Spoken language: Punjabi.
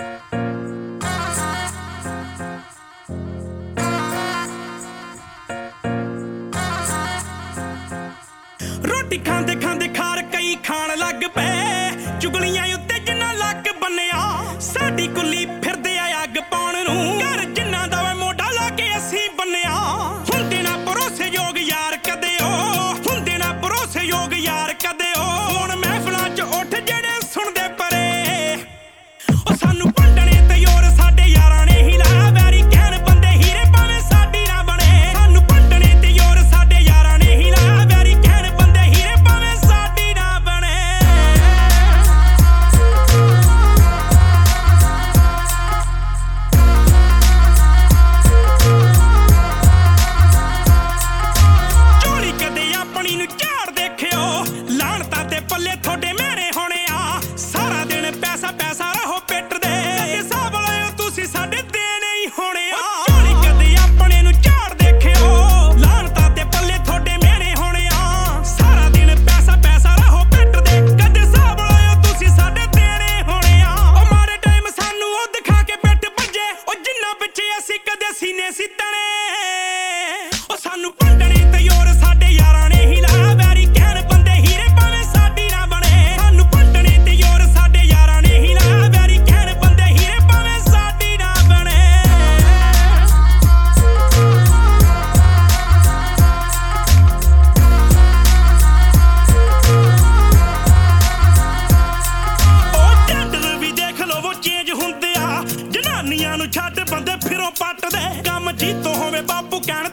रोटी खांदे खांदे खार कई खाण लग पे चुगलियां उत्ते जिन्ना लग बन्निया साडी कुल्ली फिरदे आ अग पाउण नूं घर जिन्ना दा वे मोढा ला के असीं बन्निया हुंदे ना भरोसेयोग यार कदे ओ हुंदे ना भरोसेयोग यार कदे ओ हुण महफिलां च उठ जेड़े सुणदे परे ओ सानू भंडणे ते योर साडे यारां ने ही लाया वैरी कहण बंदे हीरे भावें साडी ना बणे सानू भंडणे ते योर साडे यारां ने ही लाया वैरी कहण बंदे हीरे भावें साडी ना बणे ਝੋਲੀ ਕਦੇ ਆਪਣੀ ਨੂੰ ਝਾੜ ਦੇਖਿਓ ਲਾਹਣਤਾਂ ਤੇ ਪੱਲੇ ਤੁਹਾਡੇ ਮੇਰੇ ਹੋਣੇ ਆ ਸਾਰਾ ਦਿਨ ਪੈਸਾ ਪੈਸਾ ਰਹੋ ਪਿੱਟ ਦੇ ਹਿਸਾਬ ਲਾਇਓ ਤੁਸੀਂ ਸਾਡੇ ਦੇਣੇ ਹੀ ਹੋਣੇ ਆ ਝੋਲੀ ਕਦੇ ਆਪਣੇ ਨੂੰ ਝਾੜ ਦੇਖਿਓ ਲਾਹਣਤਾਂ ਤੇ ਪੱਲੇ ਤੁਹਾਡੇ ਮੇਰੇ ਹੋਣੇ ਆ ਸਾਰਾ ਦਿਨ ਪੈਸਾ ਪੈਸਾ ਰਹੋ ਪਿੱਟ ਦੇ ਕਦੇ ਹਿਸਾਬ ਲਾਇਓ ਤੁਸੀਂ ਸਾਡੇ ਦੇਣੇ ਹੋਣੇ ਆ ਉਹ ਮਾਰੇ ਟਾਈਮ ਸਾਨੂੰ ਉਹ ਦਿਖਾ ਕੇ ਪਿੱਟ ਭੱਜੇ ਉਹ ਜਿੰਨਾ ਪਿੱਛੇ ਅਸੀਂ ਕਦੇ ਸੀਨੇ ਸੀ ਤਣੇ ਉਹ ਸਾਨੂੰ ਭੰਡਣੇ ਤੇ ਯੋਰ ਸਾਡੇ ਯਾਰਾਂ ਨੇ ਹੀ ਲਾਇਆ ਵੈਰੀ ਕਹਿਣ ਬੰਦੇ ਹੀਰੇ ਭਾਵੇਂ ਸਾਡੀ ਨਾ ਬਣੇ ਸਾਨੂੰ ਭੰਡਣੇ ਤੇ ਯੋਰ ਸਾਡੇ ਯਾਰਾਂ ਨੇ ਹੀ ਲਾਇਆ ਵੈਰੀ ਕਹਿਣ ਬੰਦੇ ਹੀਰੇ ਭਾਵੇਂ ਸਾਡੀ ਨਾ ਬਣੇ ਉਹ ਟੈਂਡਰ ਵੀ ਦੇਖ ਲੋ ਉਹ ਚੇਂਜ ਹੁੰਦੇ ਆ ਜਨਾਨੀਆਂ ਨੂੰ ਛੱਡ ਬੰਦੇ ਫਿਰੋਂ ਪੱਟਦੇ ਕੰਮ ਜੀਤੋ ਹੋਵੇ ਬਾਪੂ ਕਹਿਣ